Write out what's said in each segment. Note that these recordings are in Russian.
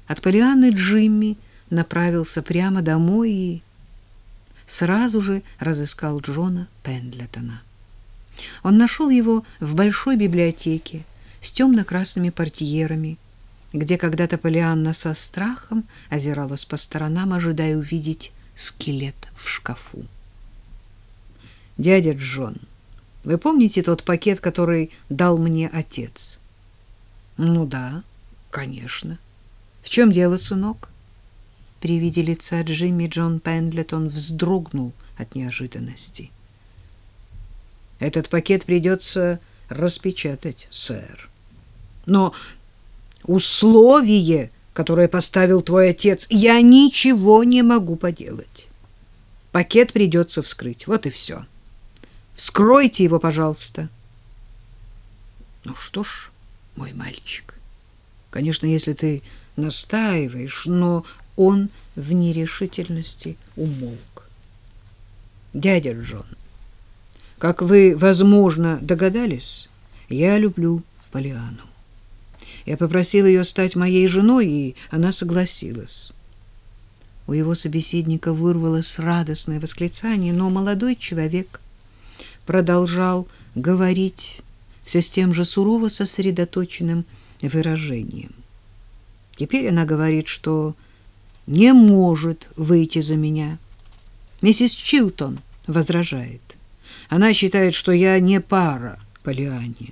От Полианны Джимми направился прямо домой и сразу же разыскал Джона Пендлетона. Он нашел его в большой библиотеке с темно-красными портьерами, где когда-то Полианна со страхом озиралась по сторонам, ожидая увидеть скелет в шкафу. «Дядя Джон, вы помните тот пакет, который дал мне отец?» «Ну да, конечно. В чем дело, сынок?» При виде лица Джимми Джон Пендлетон вздрогнул от неожиданности. «Этот пакет придется распечатать, сэр. Но условие, которое поставил твой отец, я ничего не могу поделать. Пакет придется вскрыть, вот и все. Вскройте его, пожалуйста». «Ну что ж, мой мальчик, конечно, если ты настаиваешь, но...» Он в нерешительности умолк. «Дядя Джон, как вы, возможно, догадались, я люблю Полианну. Я попросил ее стать моей женой, и она согласилась». У его собеседника вырвалось радостное восклицание, но молодой человек продолжал говорить все с тем же сурово сосредоточенным выражением. «Теперь она говорит, что не может выйти за меня. Миссис Чилтон возражает. Она считает, что я не пара Полианне».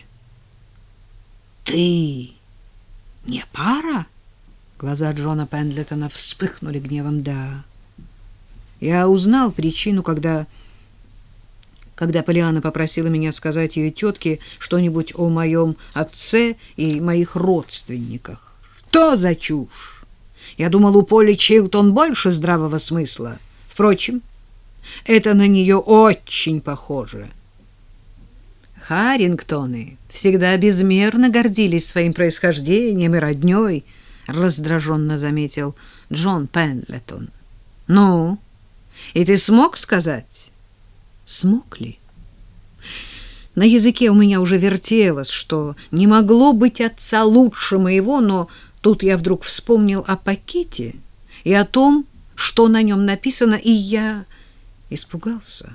«Ты не пара?» Глаза Джона Пендлетона вспыхнули гневом. «Да. Я узнал причину, когда Полианна попросила меня сказать ее тетке что-нибудь о моем отце и моих родственниках. Что за чушь? Я думал, у Поли Чилтон больше здравого смысла. Впрочем, это на нее очень похоже». «Харрингтоны всегда безмерно гордились своим происхождением и роднёй», — раздраженно заметил Джон Пендлетон. «Ну, и ты смог сказать?» «Смог ли?» На языке у меня уже вертелось, что не могло быть отца лучше моего, но тут я вдруг вспомнил о пакете и о том, что на нем написано, и я испугался.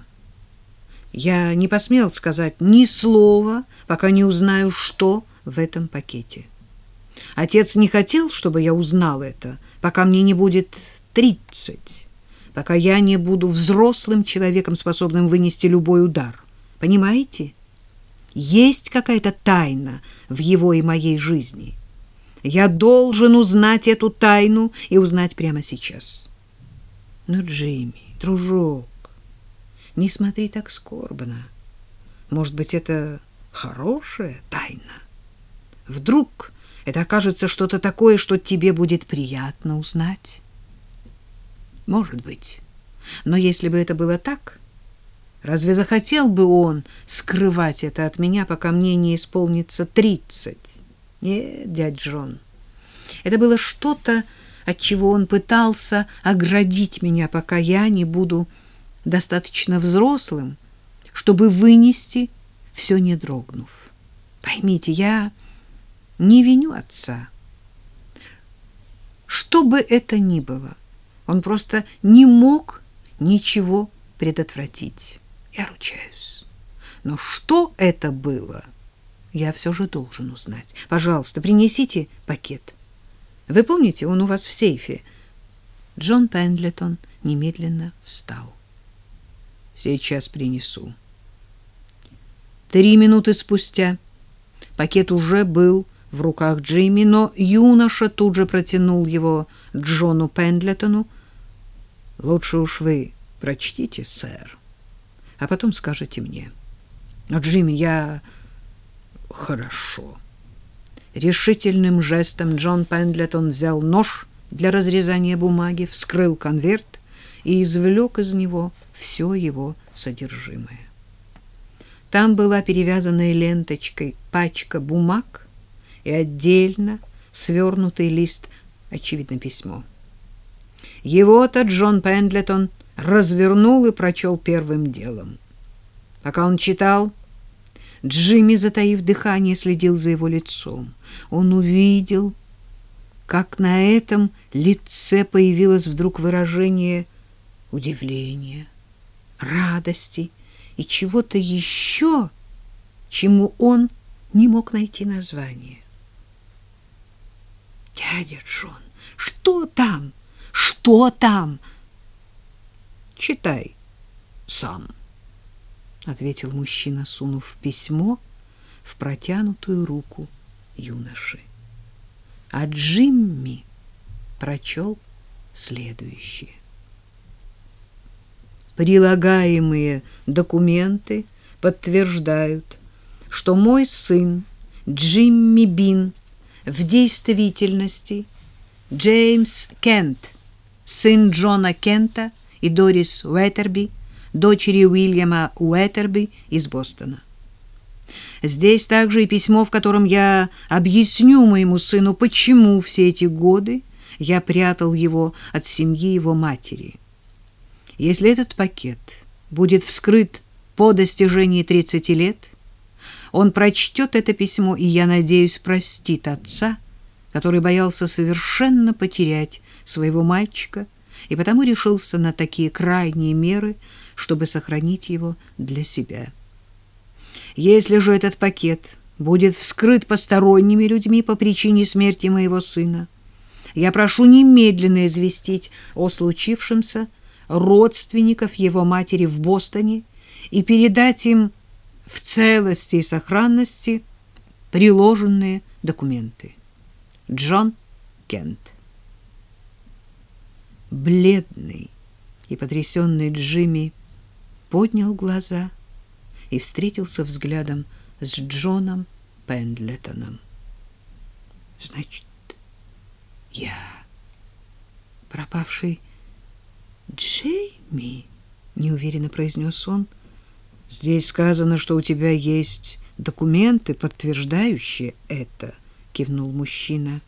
Я не посмел сказать ни слова, пока не узнаю, что в этом пакете. Отец не хотел, чтобы я узнал это, пока мне не будет 30, пока я не буду взрослым человеком, способным вынести любой удар. Понимаете? Есть какая-то тайна в его и моей жизни. Я должен узнать эту тайну и узнать прямо сейчас. Но, Джимми, дружок, не смотри так скорбно. Может быть, это хорошая тайна? Вдруг это окажется что-то такое, что тебе будет приятно узнать? Может быть. Но если бы это было так, разве захотел бы он скрывать это от меня, пока мне не исполнится 30? Нет, дядь Джон, это было что-то, от чего он пытался оградить меня, пока я не буду достаточно взрослым, чтобы вынести все, не дрогнув. Поймите, я не виню отца. Что бы это ни было, он просто не мог ничего предотвратить. Я ручаюсь. Но что это было, я все же должен узнать. Пожалуйста, принесите пакет. Вы помните, он у вас в сейфе. Джон Пендлетон немедленно встал. Сейчас принесу. 3 минуты спустя пакет уже был в руках Джимми, но юноша тут же протянул его Джону Пендлетону. Лучше уж вы прочтите, сэр, а потом скажете мне. Но, Джимми, я... Хорошо. Решительным жестом Джон Пендлетон взял нож для разрезания бумаги, вскрыл конверт и извлек из него все его содержимое. Там была перевязанная ленточкой пачка бумаг и отдельно свернутый лист, очевидно, письмо. Его-то Джон Пендлетон развернул и прочел первым делом. Пока он читал, Джимми, затаив дыхание, следил за его лицом. Он увидел, как на этом лице появилось вдруг выражение удивления, радости и чего-то еще, чему он не мог найти название. «Дядя Джон, что там? Что там?» «Читай сам», — ответил мужчина, сунув письмо в протянутую руку юноши. А Джимми прочел следующее. Прилагаемые документы подтверждают, что мой сын Джимми Бин в действительности Джеймс Кент, сын Джона Кента и Дорис Уэттерби, дочери Уильяма Уэттерби из Бостона. Здесь также и письмо, в котором я объясню моему сыну, почему все эти годы я прятал его от семьи его матери. Если этот пакет будет вскрыт по достижении 30 лет, он прочтет это письмо и, я надеюсь, простит отца, который боялся совершенно потерять своего мальчика и потому решился на такие крайние меры, чтобы сохранить его для себя. Если же этот пакет будет вскрыт посторонними людьми по причине смерти моего сына, я прошу немедленно известить о случившемся родственников его матери в Бостоне и передать им в целости и сохранности приложенные документы. Джон Кент. Бледный и потрясенный Джимми поднял глаза и встретился взглядом с Джоном Пендлетоном. «Значит, я пропавший Джейми?» — неуверенно произнес он. «Здесь сказано, что у тебя есть документы, подтверждающие это», — кивнул мужчина.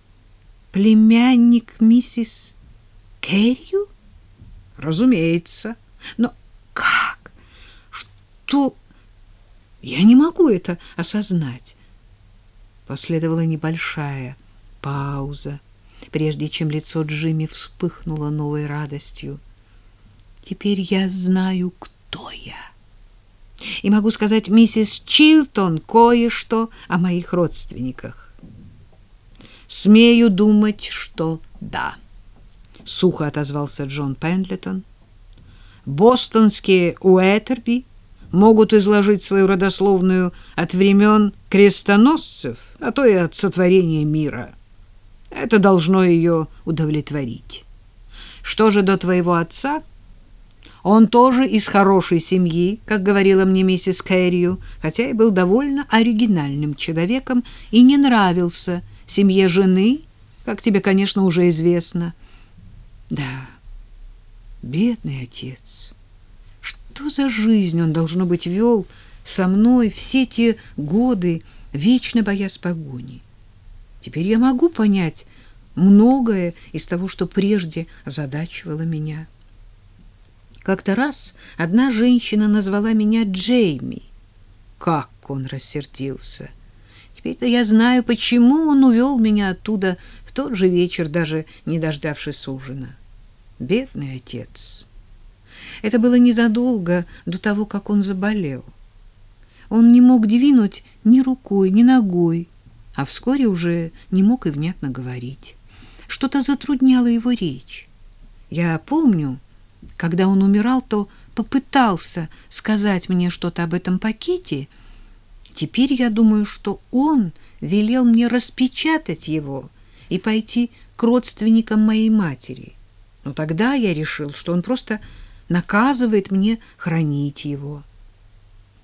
«Племянник миссис Кэррию?» «Разумеется. Но как? Что? Я не могу это осознать». Последовала небольшая пауза, прежде чем лицо Джимми вспыхнуло новой радостью. «Теперь я знаю, кто я. И могу сказать миссис Чилтон кое-что о моих родственниках». «Смею думать, что да», — сухо отозвался Джон Пендлетон. «Бостонские Уэттерби могут изложить свою родословную от времен крестоносцев, а то и от сотворения мира. Это должно ее удовлетворить. Что же до твоего отца? Он тоже из хорошей семьи, как говорила мне миссис Кэррию, хотя и был довольно оригинальным человеком и не нравился семье жены, как тебе, конечно, уже известно». «Да, бедный отец. Что за жизнь он, должно быть, вел со мной все те годы, вечно боясь погони? Теперь я могу понять многое из того, что прежде озадачивало меня. Как-то раз одна женщина назвала меня Джейми. Как он рассердился! Теперь-то я знаю, почему он увел меня оттуда в тот же вечер, даже не дождавшись ужина. Бедный отец. Это было незадолго до того, как он заболел. Он не мог двинуть ни рукой, ни ногой, а вскоре уже не мог и внятно говорить. Что-то затрудняло его речь. Я помню, когда он умирал, то попытался сказать мне что-то об этом пакете. Теперь я думаю, что он велел мне распечатать его и пойти к родственникам моей матери. Но тогда я решил, что он просто наказывает мне хранить его.